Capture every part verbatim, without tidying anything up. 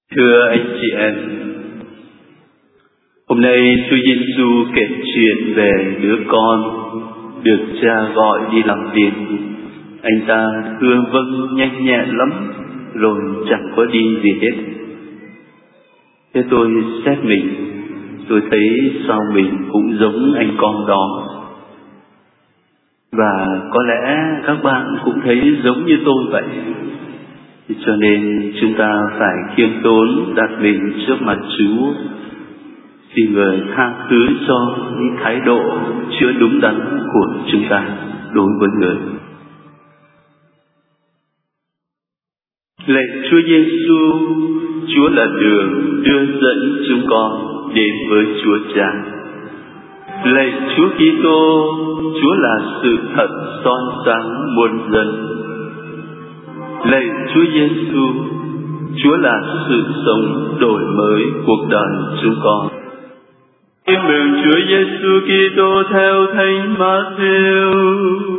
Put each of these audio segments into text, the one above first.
Thưa anh chị em, hôm nay Chúa Giêsu kể chuyện về đứa con được cha gọi đi làm việc. Anh ta thưa vâng nhanh nhẹn lắm, rồi chẳng có đi gì hết. Thế tôi xét mình, tôi thấy sao mình cũng giống anh con đó. Và có lẽ các bạn cũng thấy giống như tôi vậy. Cho nên chúng ta phải khiêm tốn đặt mình trước mặt Chúa, xin Người tha thứ cho những thái độ chưa đúng đắn của chúng ta đối với Người. Lạy Chúa Giêsu, Chúa là đường đưa dẫn chúng con đến với Chúa Cha. Lạy Chúa Kitô, Chúa là sự thật soi sáng muôn dân. Lạy Chúa Giêsu, Chúa là sự sống đổi mới cuộc đời chúng con. Tin mừng Chúa Giêsu Kitô theo Thánh Matthew.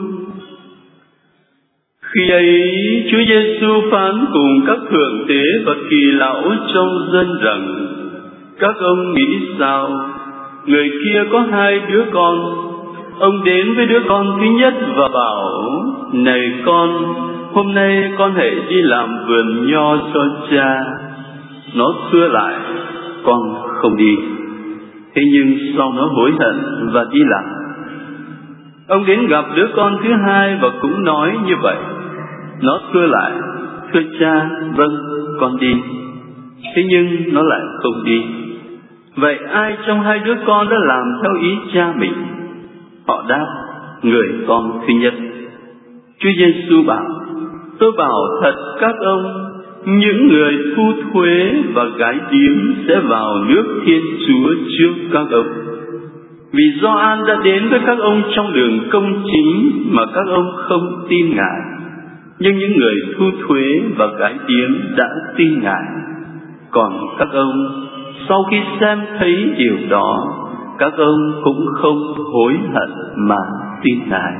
Khi ấy, Chúa Giêsu phán cùng các thượng tế và kỳ lão trong dân rằng: các ông nghĩ sao? Người kia có hai đứa con. Ông đến với đứa con thứ nhất và bảo: này con, hôm nay con hãy đi làm vườn nho cho cha. Nó thưa lại: con không đi. Thế nhưng sau nó hối hận và đi làm. Ông đến gặp đứa con thứ hai và cũng nói như vậy. Nó thưa lại: thưa cha, vâng, con đi. Thế nhưng nó lại không đi. Vậy ai trong hai đứa con đã làm theo ý cha mình? Họ đáp: người con thứ nhất. Chúa Giêsu bảo: tôi bảo thật các ông, những người thu thuế và gái điếm sẽ vào nước Thiên Chúa trước các ông. Vì Gioan đã đến với các ông trong đường công chính mà các ông không tin Ngài, nhưng những người thu thuế và gái điếm đã tin Ngài. Còn các ông, sau khi xem thấy điều đó, các ông cũng không hối hận mà tin Ngài.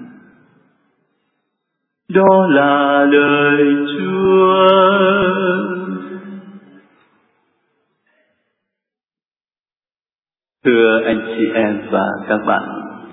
Đó là lời Chúa. Thưa anh chị em và các bạn,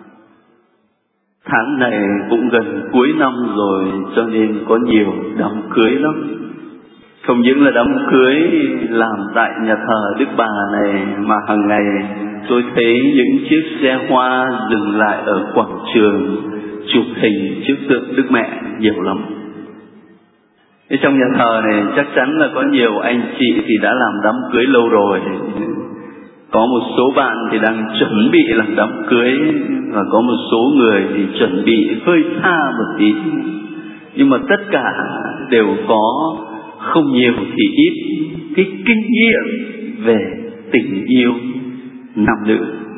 tháng này cũng gần cuối năm rồi, cho nên có nhiều đám cưới lắm. Không những là đám cưới làm tại nhà thờ Đức Bà này, mà hàng ngày tôi thấy những chiếc xe hoa dừng lại ở quảng trường chụp hình trước tượng Đức Mẹ nhiều lắm. Thế trong nhà thờ này chắc chắn là có nhiều anh chị thì đã làm đám cưới lâu rồi. Có một số bạn thì đang chuẩn bị làm đám cưới, và có một số người thì chuẩn bị hơi xa một tí. Nhưng mà tất cả đều có, không nhiều thì ít, cái kinh nghiệm về tình yêu nam nữ.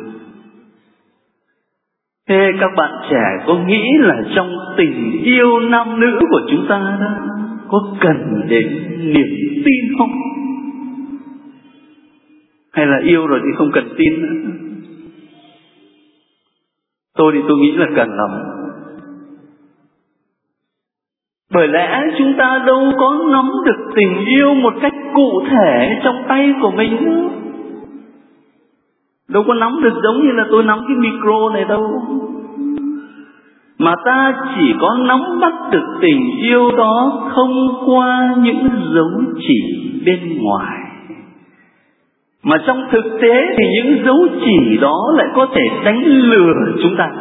Thế các bạn trẻ có nghĩ là trong tình yêu nam nữ của chúng ta đó có cần đến niềm tin không? Hay là yêu rồi thì không cần tin nữa? Tôi thì tôi nghĩ là cần lắm. Bởi lẽ chúng ta đâu có nắm được tình yêu một cách cụ thể trong tay của mình nữa. Đâu có nắm được giống như là tôi nắm cái micro này đâu. Mà ta chỉ có nắm bắt được tình yêu đó thông qua những dấu chỉ bên ngoài. Mà trong thực tế thì những dấu chỉ đó lại có thể đánh lừa chúng ta.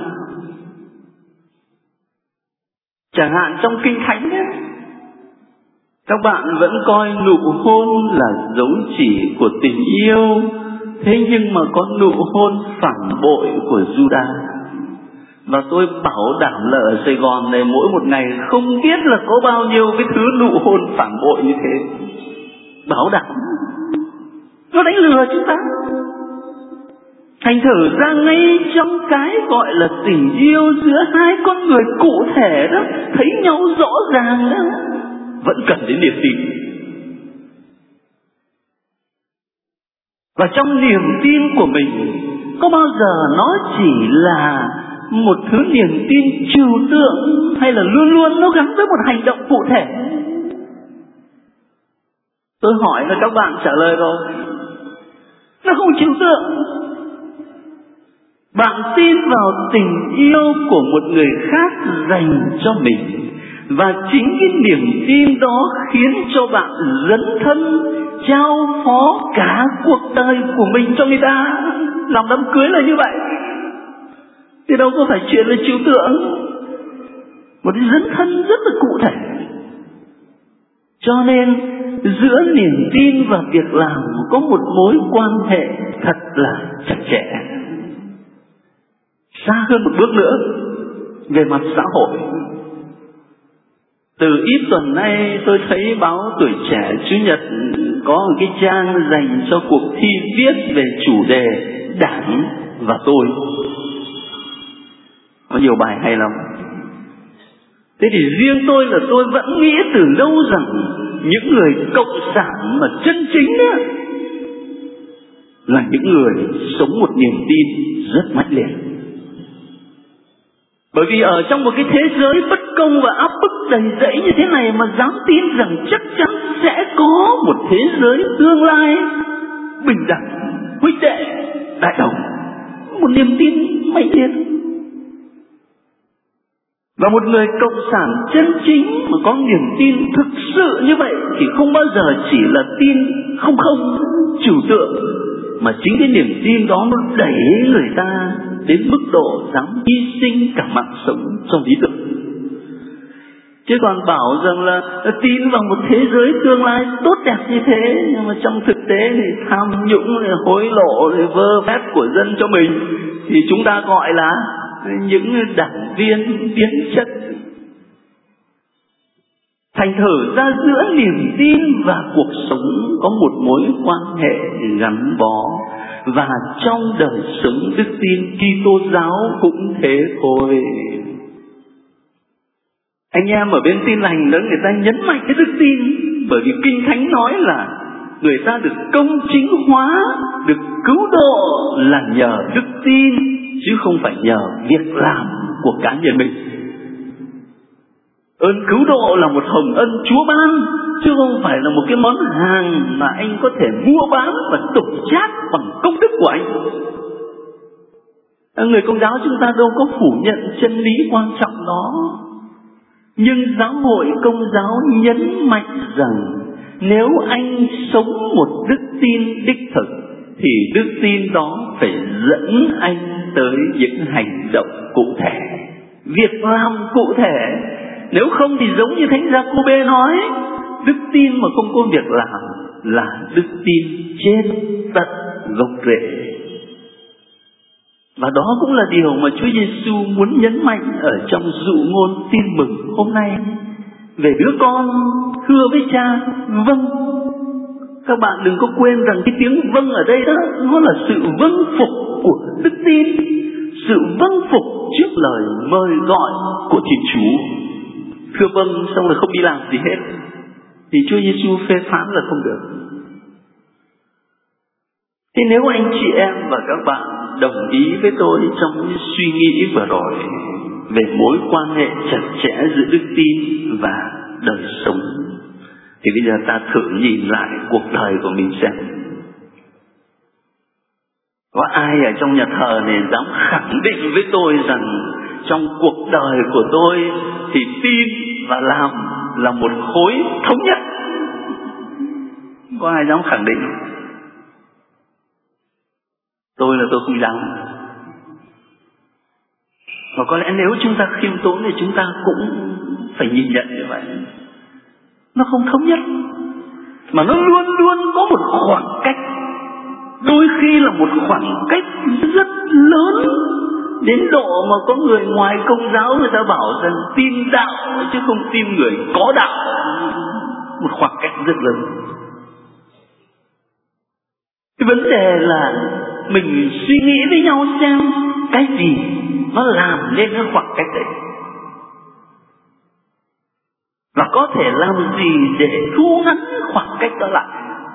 Chẳng hạn trong Kinh Thánh ấy, các bạn vẫn coi nụ hôn là dấu chỉ của tình yêu. Thế nhưng mà có nụ hôn phản bội của Judas. Và tôi bảo đảm là ở Sài Gòn này mỗi một ngày không biết là có bao nhiêu cái thứ nụ hôn phản bội như thế. Bảo đảm nó đánh lừa chúng ta. Thành thử ra ngay trong cái gọi là tình yêu giữa hai con người cụ thể đó, thấy nhau rõ ràng đó, vẫn cần đến niềm tin. Và trong niềm tin của mình, có bao giờ nó chỉ là một thứ niềm tin trừu tượng, hay là luôn luôn nó gắn với một hành động cụ thể? Tôi hỏi là các bạn trả lời rồi. Nó không chịu tượng. Bạn tin vào tình yêu của một người khác dành cho mình, và chính cái niềm tin đó khiến cho bạn dấn thân trao phó cả cuộc đời của mình cho người ta. Làm đám cưới là như vậy, thì đâu có phải chuyện là trừu tượng. Một cái dấn thân rất là cụ thể. Cho nên giữa niềm tin và việc làm có một mối quan hệ thật là chặt chẽ. Xa hơn một bước nữa về mặt xã hội. Từ ít tuần nay tôi thấy báo Tuổi Trẻ Chủ nhật có một cái trang dành cho cuộc thi viết về chủ đề Đảng và tôi. Có nhiều bài hay lắm. Thế thì riêng tôi là tôi vẫn nghĩ từ lâu rằng những người cộng sản mà chân chính đó là những người sống một niềm tin rất mãnh liệt. Bởi vì ở trong một cái thế giới bất công và áp bức đầy rẫy như thế này mà dám tin rằng chắc chắn sẽ có một thế giới tương lai bình đẳng, huynh đệ, đại đồng, một niềm tin mãnh liệt. Và một người cộng sản chân chính mà có niềm tin thực sự như vậy thì không bao giờ chỉ là tin không không trừu tượng, mà chính cái niềm tin đó nó đẩy người ta đến mức độ dám hy sinh cả mạng sống cho lý tưởng. Chứ còn bảo rằng là tin vào một thế giới tương lai tốt đẹp như thế, nhưng mà trong thực tế thì tham nhũng, hối lộ, vơ vét của dân cho mình, thì chúng ta gọi là những đảng viên biến chất. Thành thử ra giữa niềm tin và cuộc sống có một mối quan hệ gắn bó. Và trong đời sống đức tin Kitô giáo cũng thế thôi. Anh em ở bên Tin Lành đó, người ta nhấn mạnh cái đức tin, bởi vì Kinh Thánh nói là người ta được công chính hóa, được cứu độ là nhờ đức tin, chứ không phải nhờ việc làm của cá nhân mình. Ơn cứu độ là một hồng ân Chúa ban, chứ không phải là một cái món hàng mà anh có thể mua bán và tục chát bằng công đức của anh. Người Công giáo chúng ta đâu có phủ nhận chân lý quan trọng đó. Nhưng giáo hội Công giáo nhấn mạnh rằng nếu anh sống một đức tin đích thực thì đức tin đó phải dẫn anh tới những hành động cụ thể, việc làm cụ thể. Nếu không thì giống như Thánh Giacôbê nói, đức tin mà không có việc làm là đức tin trên tận gốc rễ. Và đó cũng là điều mà Chúa Giêsu muốn nhấn mạnh ở trong dụ ngôn tin mừng hôm nay. Về đứa con thưa với cha vâng. Các bạn đừng có quên rằng cái tiếng vâng ở đây đó, nó là sự vâng phục của đức tin, sự vâng phục trước lời mời gọi của Thiên Chúa. Thưa vâng xong rồi không đi làm gì hết thì Chúa Giêsu phê phán là không được. Thế nếu anh chị em và các bạn đồng ý với tôi trong cái suy nghĩ vừa rồi về mối quan hệ chặt chẽ giữa đức tin và đời sống, thì bây giờ ta thử nhìn lại cuộc đời của mình xem. Có ai ở trong nhà thờ này dám khẳng định với tôi rằng trong cuộc đời của tôi thì tin và làm là một khối thống nhất? Có ai dám khẳng định? Tôi là tôi không dám. Và có lẽ nếu chúng ta khiêm tốn thì chúng ta cũng phải nhìn nhận như vậy. Nó không thống nhất, mà nó luôn luôn có một khoảng cách. Đôi khi là một khoảng cách rất lớn, đến độ mà có người ngoài Công giáo người ta bảo rằng tin đạo chứ không tin người có đạo. Một khoảng cách rất lớn. Cái vấn đề là mình suy nghĩ với nhau xem cái gì nó làm nên cái khoảng cách đấy, và có thể làm gì để thu ngắn khoảng cách đó lại.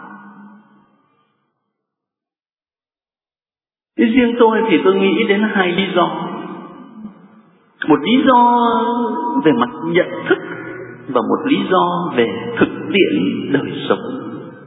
Thế riêng tôi thì tôi nghĩ đến hai lý do. Một lý do về mặt nhận thức và một lý do về thực tiễn đời sống.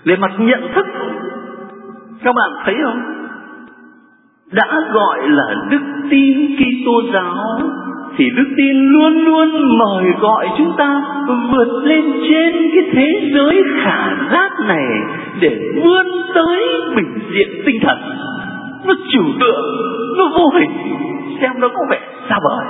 Về mặt nhận thức, các bạn thấy không? Đã gọi là đức tin Kitô giáo thì đức tin luôn luôn mời gọi chúng ta vượt lên trên cái thế giới khả giác này để vươn tới bình diện tinh thần. Nó trừu tượng, nó vô hình, xem nó có vẻ xa vời.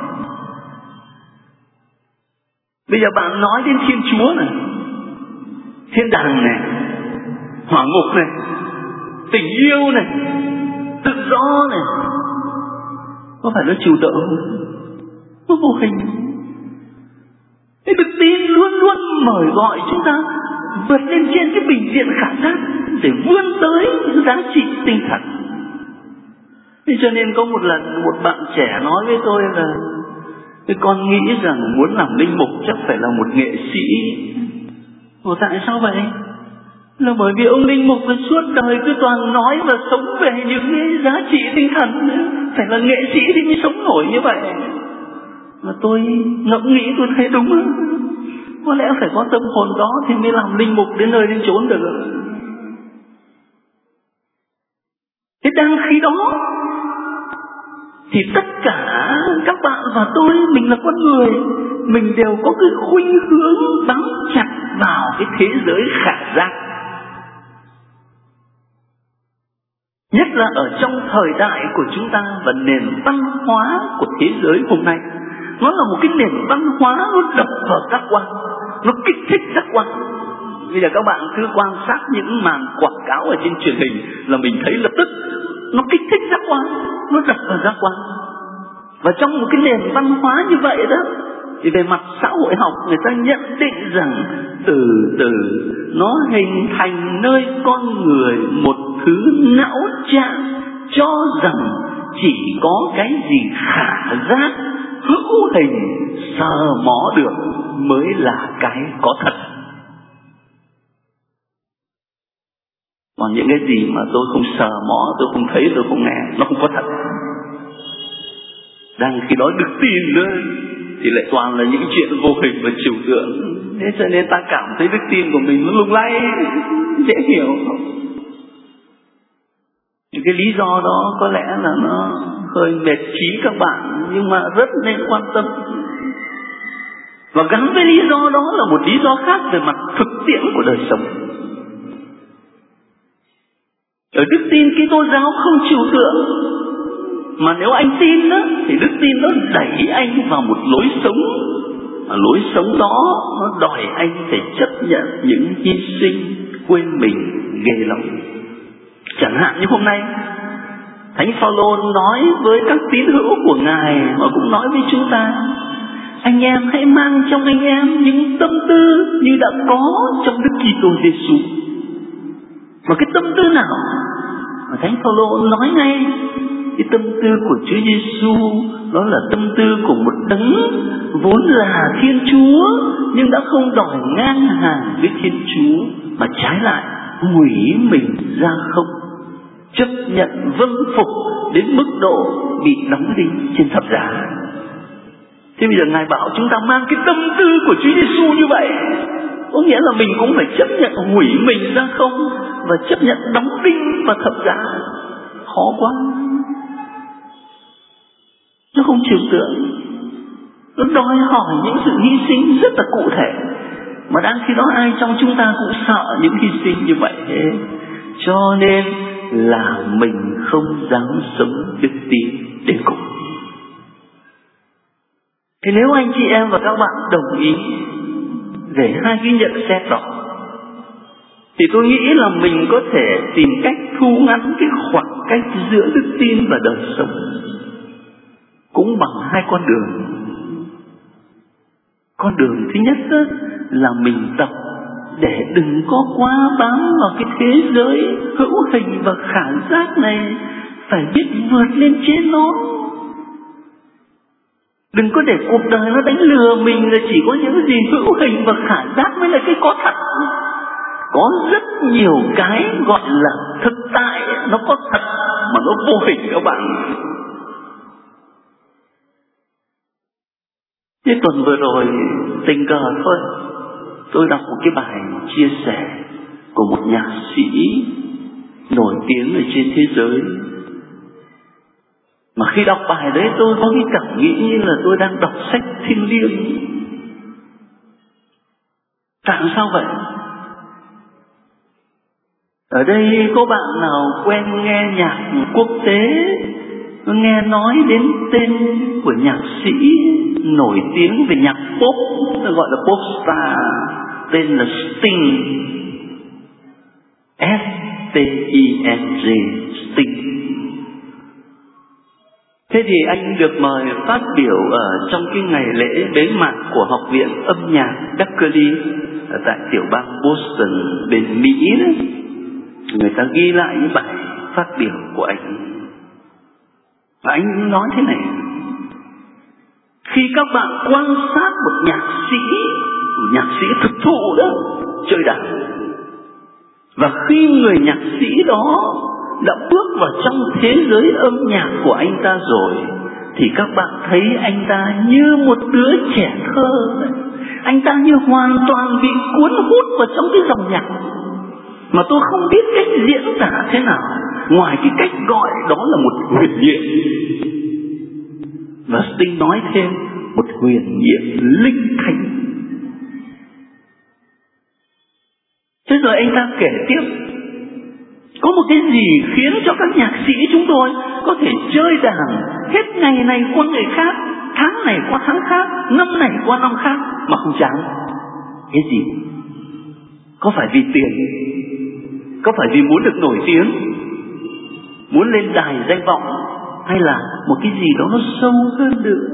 Bây giờ bạn nói đến Thiên Chúa này, thiên đàng này, hỏa ngục này, tình yêu này, tự do này, có phải nó trừu tượng không? Nó vô hình. Cái đức tin luôn luôn mời gọi chúng ta vượt lên trên cái bình diện khả giác để vươn tới những giá trị tinh thần. Thế cho nên có một lần một bạn trẻ nói với tôi là cái con nghĩ rằng muốn làm linh mục chắc phải là một nghệ sĩ. Ủa tại sao vậy? Là bởi vì ông linh mục suốt đời cứ toàn nói và sống về những cái giá trị tinh thần. Phải là nghệ sĩ thì mới sống nổi như vậy. Mà tôi ngẫm nghĩ tôi thấy đúng. Có lẽ phải có tâm hồn đó thì mới làm linh mục đến nơi đến chốn được. Thế đang khi đó thì tất cả các bạn và tôi, mình là con người, mình đều có cái khuynh hướng bám chặt vào cái thế giới khả giác. Nhất là ở trong thời đại của chúng ta và nền văn hóa của thế giới hôm nay. Nó là một cái nền văn hóa nó đập vào giác quan, nó kích thích giác quan. Bây giờ các bạn cứ quan sát những màn quảng cáo ở trên truyền hình là mình thấy lập tức nó kích thích giác quan, nó đập vào giác quan. Và trong một cái nền văn hóa như vậy đó, thì về mặt xã hội học người ta nhận định rằng từ từ nó hình thành nơi con người một thứ não trạng cho rằng chỉ có cái gì khả giác, hữu hình, sờ mó được mới là cái có thật. Còn những cái gì mà tôi không sờ mó, tôi không thấy, tôi không nghe, nó không có thật. Đang khi đó đức tin nữa thì lại toàn là những chuyện vô hình và trừu tượng. Thế cho nên ta cảm thấy đức tin của mình nó lung lay, dễ hiểu. Những cái lý do đó có lẽ là nó hơi mệt trí các bạn, nhưng mà rất nên quan tâm. Và gắn với lý do đó là một lý do khác về mặt thực tiễn của đời sống. Ở đức tin Kitô giáo không trừu tượng, mà nếu anh tin đó thì đức tin đó đẩy anh vào một lối sống, mà lối sống đó nó đòi anh phải chấp nhận những hy sinh, quên mình ghê lắm. Chẳng hạn như hôm nay Thánh Phaolô nói với các tín hữu của Ngài, mà cũng nói với chúng ta: anh em hãy mang trong anh em những tâm tư như đã có trong Đức Kitô Giêsu. Mà cái tâm tư nào? Mà Thánh Phaolô nói ngay, cái tâm tư của Chúa Giêsu đó là tâm tư của một đấng vốn là Thiên Chúa nhưng đã không đòi ngang hàng với Thiên Chúa, mà trái lại hủy mình ra không, chấp nhận vâng phục đến mức độ bị đóng đinh trên thập giá. Thế bây giờ Ngài bảo chúng ta mang cái tâm tư của Chúa Giêsu như vậy, có nghĩa là mình cũng phải chấp nhận hủy mình ra không và chấp nhận đóng đinh vào thập giá. Khó quá, nó không trừu tượng, nó đòi hỏi những sự hy sinh rất là cụ thể, mà đang khi đó ai trong chúng ta cũng sợ những hy sinh như vậy. Thế cho nên là mình không dám sống đức tin đến cùng. Thì nếu anh chị em và các bạn đồng ý về hai cái nhận xét đó, thì tôi nghĩ là mình có thể tìm cách thu ngắn cái khoảng cách giữa đức tin và đời sống, cũng bằng hai con đường. Con đường thứ nhất là mình tập để đừng có quá bám vào cái thế giới hữu hình và khả giác này, phải biết vượt lên trên nó. Đừng có để cuộc đời nó đánh lừa mình là chỉ có những gì hữu hình và khả giác mới là cái có thật. Có rất nhiều cái gọi là thực tại nó có thật mà nó vô hình các bạn. Thế tuần vừa rồi tình cờ thôi, tôi đọc một cái bài chia sẻ của một nhạc sĩ nổi tiếng ở trên thế giới. Mà khi đọc bài đấy tôi có cái cảm nghĩ như là tôi đang đọc sách thiêng liêng. Tại sao vậy? Ở đây có bạn nào quen nghe nhạc quốc tế, nghe nói đến tên của nhạc sĩ nổi tiếng về nhạc pop, gọi là pop star, tên là Sting, S T I N G, Sting. Thế thì anh được mời phát biểu ở trong cái ngày lễ bế mạc của Học viện âm nhạc Berklee ở tại tiểu bang Boston bên Mỹ đấy. Người ta ghi lại những bài phát biểu của anh. Và anh nói thế này: khi các bạn quan sát một nhạc sĩ, một nhạc sĩ thực thụ đó, chơi đàn, và khi người nhạc sĩ đó đã bước vào trong thế giới âm nhạc của anh ta rồi, thì các bạn thấy anh ta như một đứa trẻ thơ. Anh ta như hoàn toàn bị cuốn hút vào trong cái dòng nhạc mà tôi không biết cách diễn tả thế nào, ngoài cái cách gọi đó là một huyền nhiệm. Và Sting nói thêm, một huyền nhiệm linh thánh. Thế rồi anh ta kể tiếp, có một cái gì khiến cho các nhạc sĩ chúng tôi có thể chơi đàn hết ngày này qua ngày khác, tháng này qua tháng khác, năm này qua năm khác mà không chán? Cái gì? Có phải vì tiền? Có phải vì muốn được nổi tiếng, muốn lên đài danh vọng, hay là một cái gì đó nó sâu hơn nữa?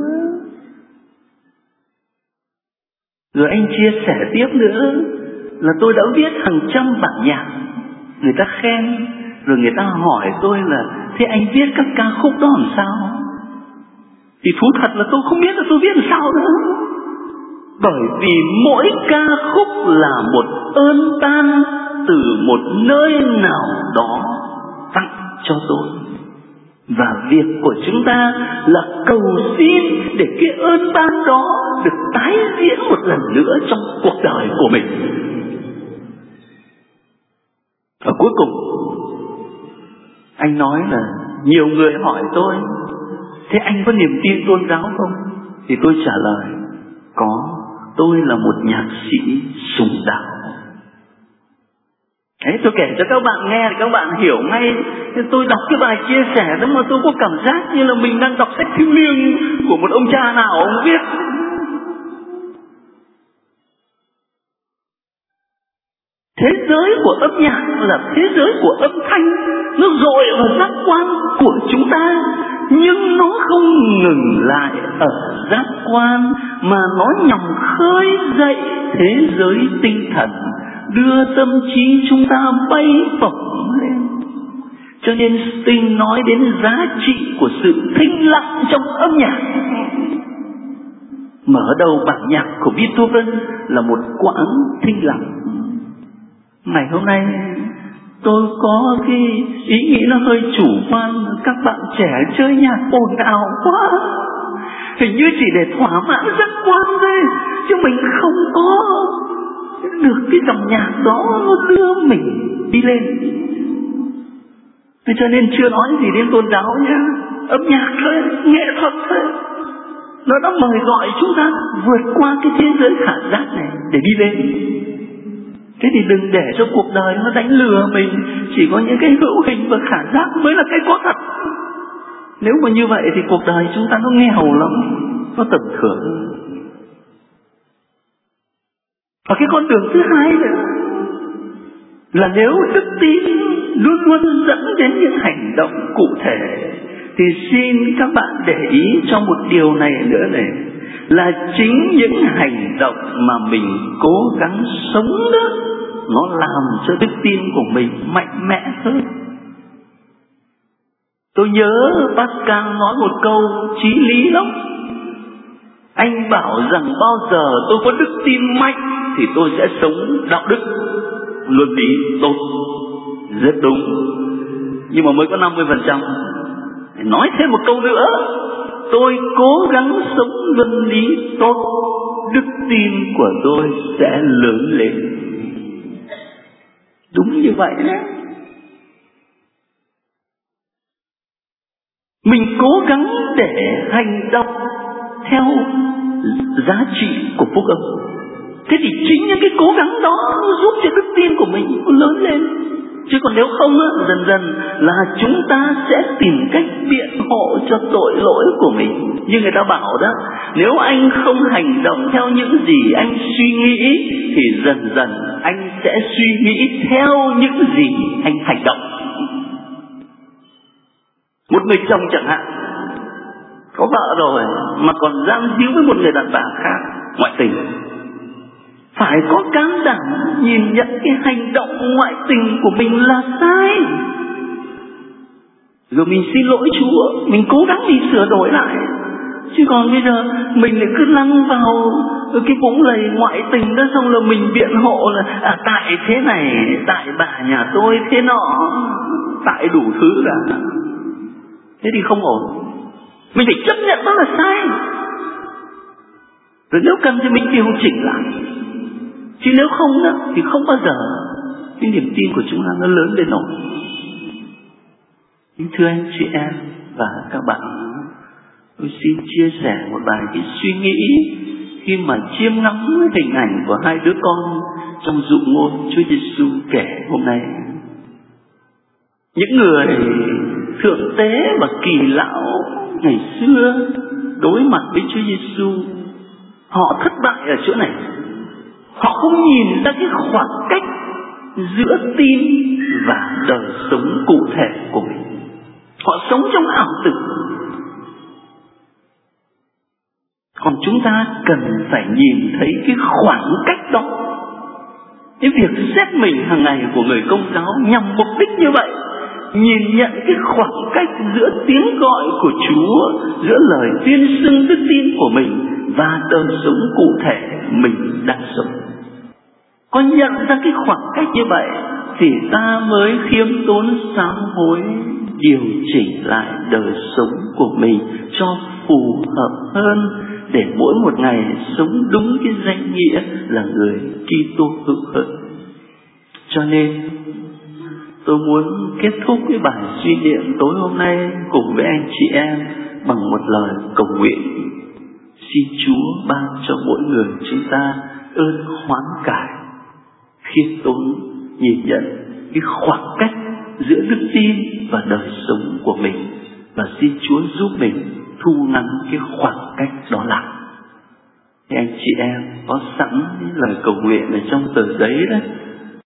Rồi anh chia sẻ tiếp nữa là tôi đã viết hàng trăm bản nhạc, người ta khen, rồi người ta hỏi tôi là thế anh viết các ca khúc đó làm sao? Thì thú thật là tôi không biết là tôi viết làm sao nữa. Bởi vì mỗi ca khúc là một ơn ban từ một nơi nào đó tặng cho tôi. Và việc của chúng ta là cầu xin để cái ơn ban đó được tái diễn một lần nữa trong cuộc đời của mình. Và cuối cùng anh nói là nhiều người hỏi tôi, thế anh có niềm tin tôn giáo không? Thì tôi trả lời, có, tôi là một nhạc sĩ sùng đạo. Đấy, tôi kể cho các bạn nghe thì các bạn hiểu ngay. Tôi đọc cái bài chia sẻ đó mà tôi có cảm giác như là mình đang đọc sách thiêng liêng của một ông cha nào ông viết. Thế giới của âm nhạc là thế giới của âm thanh, nó dội vào giác quan của chúng ta, nhưng nó không ngừng lại ở giác quan, mà nó nhằm khơi dậy thế giới tinh thần, đưa tâm trí chúng ta bay bổng lên. Cho nên Sting nói đến giá trị của sự thinh lặng trong âm nhạc. Mở đầu bản nhạc của Beethoven là một quãng thinh lặng. Ngày hôm nay tôi có cái ý nghĩ nó hơi chủ quan, các bạn trẻ chơi nhạc ồn ào quá, hình như chỉ để thỏa mãn giác quan thôi, chứ mình không có được cái dòng nhạc đó nó đưa mình đi lên. Thế cho nên chưa nói gì đến tôn giáo nhá, âm nhạc thôi, nghệ thuật thôi, nó đã mời gọi chúng ta vượt qua cái thế giới khả giác này để đi lên. Thế thì đừng để cho cuộc đời nó đánh lừa mình, chỉ có những cái hữu hình và khả giác mới là cái có thật. Nếu mà như vậy thì cuộc đời chúng ta nó nghèo lắm, nó tầm thường. Và cái con đường thứ hai nữa là nếu đức tin luôn luôn dẫn đến những hành động cụ thể, thì xin các bạn để ý cho một điều này nữa này, là chính những hành động mà mình cố gắng sống đó, nó làm cho đức tin của mình mạnh mẽ hơn. Tôi nhớ Pascal nói một câu chí lý lắm. Anh bảo rằng bao giờ tôi có đức tin mạnh thì tôi sẽ sống đạo đức, luân lý tốt. Rất đúng, nhưng mà mới có năm mươi phần trăm. Nói thêm một câu nữa, tôi cố gắng sống luân lý tốt, đức tin của tôi sẽ lớn lên. Đúng đúng như vậy đấy. Mình cố gắng để hành động theo giá trị của phúc âm. Thế thì chính những cái cố gắng đó giúp cho đức tin của mình lớn lên. Chứ còn nếu không á, dần dần là chúng ta sẽ tìm cách biện hộ cho tội lỗi của mình. Như người ta bảo đó, nếu anh không hành động theo những gì anh suy nghĩ thì dần dần anh sẽ suy nghĩ theo những gì anh hành động. Một người chồng chẳng hạn, có vợ rồi mà còn giam díu với một người đàn bà khác ngoại tình, phải có can đảm nhìn nhận cái hành động ngoại tình của mình là sai, rồi mình xin lỗi Chúa, mình cố gắng mình sửa đổi lại. Chứ còn bây giờ mình lại cứ lăn vào cái vũng lầy ngoại tình đó, xong rồi mình biện hộ là à, tại thế này, tại bà nhà tôi thế nọ, tại đủ thứ cả. Thế thì không ổn. Mình phải chấp nhận nó là sai, rồi nếu cần thì mình điều chỉnh lại. Chứ nếu không đó, thì không bao giờ cái niềm tin của chúng ta nó lớn đến nổi. Nhưng thưa anh chị em và các bạn, tôi xin chia sẻ một vài cái suy nghĩ khi mà chiêm ngắm hình ảnh của hai đứa con trong dụ ngôn Chúa Giêsu kể hôm nay. Những người thượng tế và kỳ lão ngày xưa đối mặt với Chúa Giêsu, họ thất bại ở chỗ này. Họ không nhìn ra cái khoảng cách giữa tin và đời sống cụ thể của mình. Họ sống trong ảo tưởng. Còn chúng ta cần phải nhìn thấy cái khoảng cách đó. Cái việc xét mình hàng ngày của người Công giáo nhằm mục đích như vậy, nhìn nhận cái khoảng cách giữa tiếng gọi của Chúa, giữa lời tuyên xưng đức tin của mình và đời sống cụ thể mình đang sống. Có nhận ra cái khoảng cách như vậy thì ta mới khiêm tốn sám hối, điều chỉnh lại đời sống của mình cho phù hợp hơn, để mỗi một ngày sống đúng cái danh nghĩa là người Kitô hữu hơn. Cho nên tôi muốn kết thúc cái bài suy niệm tối hôm nay cùng với anh chị em bằng một lời cầu nguyện. Xin Chúa ban cho mỗi người chúng ta ơn hoán cải, khiêm tốn nhìn nhận cái khoảng cách giữa đức tin và đời sống của mình, và xin Chúa giúp mình thu ngắn cái khoảng cách đó lại. Thì anh chị em có sẵn lời cầu nguyện ở trong tờ giấy đó,